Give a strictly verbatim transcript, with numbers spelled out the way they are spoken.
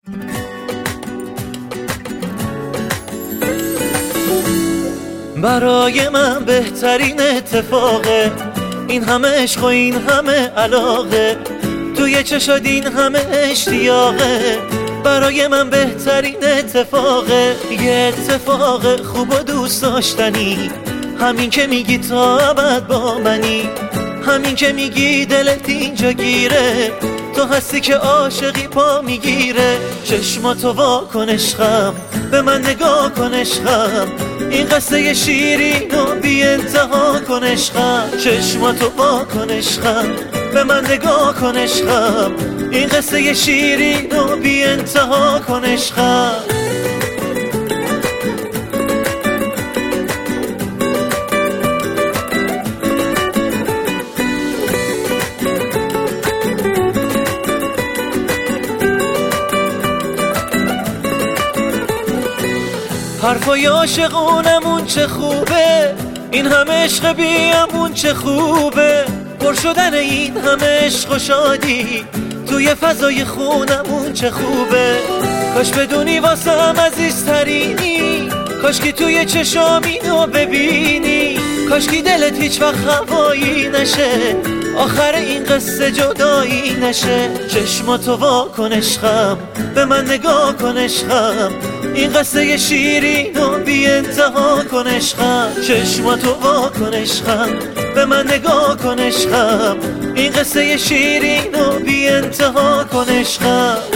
برای من بهترین اتفاقه این همه عشق و این همه علاقه، توی چشات این همه اشتیاقه. برای من بهترین اتفاقه، یه اتفاق خوب و دوست داشتنی، همین که میگی تا ابد با منی، همین که میگی دلت اینجا گیره، تو هستی که عاشقی پا میگیره. چشماتو وا کن عشقم، به من نگاه کن عشقم، این قصه شیرین و بی انتها کن عشقم. چشماتو وا کن عشقم، به من نگاه کن عشقم، این قصه شیرین و بی انتها کن عشقم. حرفای عاشقونمون چه خوبه، این همه عشق بیامون چه خوبه، پر شدن این همه عشق و شادی توی فضای خونمون چه خوبه. کاش بدونی واسم عزیزترینی، کاش که توی چشام اینو ببینی، کاش که دلت هیچ وقت هوایی نشه، آخر این قصه جدایی نشه. چشماتو وا کن عشقم، به من نگاه کن عشقم، این قصه شیرین و بی انتها کن عشقم. چشماتو وا کن عشقم، به من نگاه کن عشقم، این قصه شیرین و بی انتها کن عشقم.